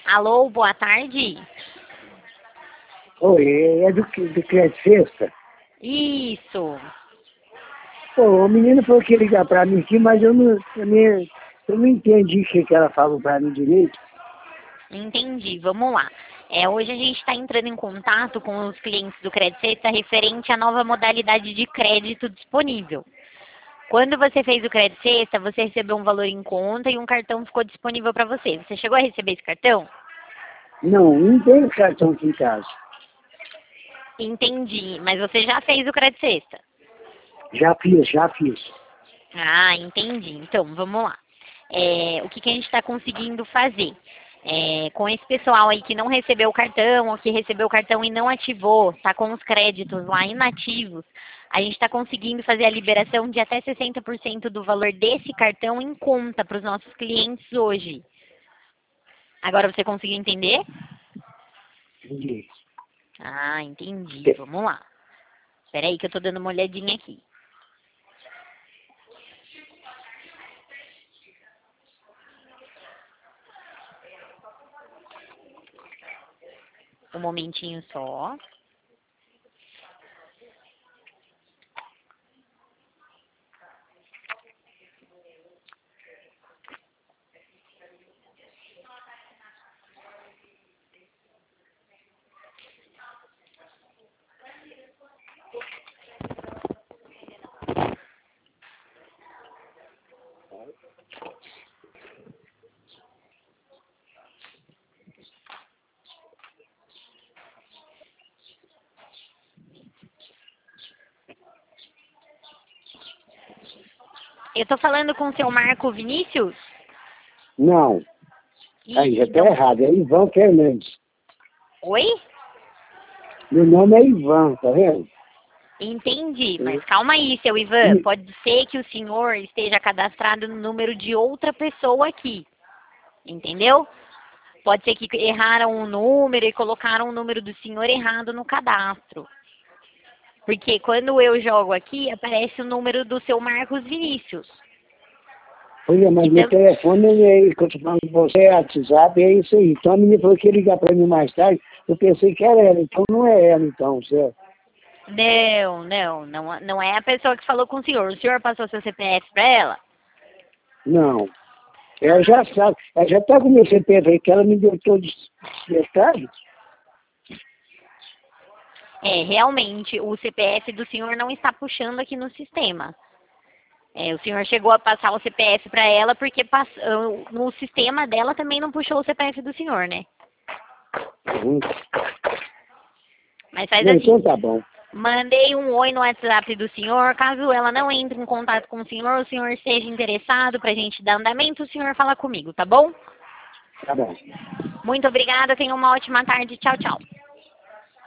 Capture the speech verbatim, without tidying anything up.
Alô, boa tarde. Oi, é do, do Crédito Sexta? Isso. Pô, o menino falou que ia ligar pra mim aqui, mas eu não, eu não, eu não entendi o que, que ela falou pra mim direito. Entendi, vamos lá. É, hoje a gente está entrando em contato com os clientes do Crédito Sexta referente à nova modalidade de crédito disponível. Quando você fez o Crédito Sexta, você recebeu um valor em conta e um cartão ficou disponível para você. Você chegou a receber esse cartão? Não, não tem cartão aqui em casa. Entendi, mas você já fez o Crédito Sexta? Já fiz, já fiz. Ah, entendi. Então, vamos lá. É, o que, que a gente está conseguindo fazer? É, com esse pessoal aí que não recebeu o cartão ou que recebeu o cartão e não ativou, está com os créditos lá inativos, a gente está conseguindo fazer a liberação de até sessenta por cento do valor desse cartão em conta para os nossos clientes hoje. Agora você conseguiu entender? Entendi. Ah, entendi. Vamos lá. Espera aí que eu estou dando uma olhadinha aqui. Um momentinho só. Eu tô falando com o seu Marco Vinícius? Não, aí já Ih, tá não. errado, é Ivan Fernandes. Oi? Meu nome é Ivan, tá vendo? Entendi, mas calma aí, seu Ivan. Ih, Pode ser que o senhor esteja cadastrado no número de outra pessoa aqui. Entendeu? Pode ser que erraram o número e colocaram o número do senhor errado no cadastro. Porque quando eu jogo aqui, aparece o número do seu Marcos Vinícius. Pois é, mas meu Então, telefone, é, que eu tô falando com você, é WhatsApp, é isso aí. Então a menina falou que ia ligar pra mim mais tarde, eu pensei que era ela, então não é ela, então, certo? não, não, não, não é a pessoa que falou com o senhor. O senhor passou seu C P F para ela? Não. Ela já sabe, ela já está com o meu C P F aí, que ela me deu todos os detalhes. É, realmente, o C P F do senhor não está puxando aqui no sistema. É, o senhor chegou a passar o C P F para ela porque pass... no sistema dela também não puxou o C P F do senhor, né? Uhum. Mas faz Não, assim, então tá bom. mandei um oi no WhatsApp do senhor, caso ela não entre em contato com o senhor, o senhor esteja interessado para a gente dar andamento, o senhor fala comigo, tá bom? Tá bom. Muito obrigada, tenha uma ótima tarde, tchau, tchau.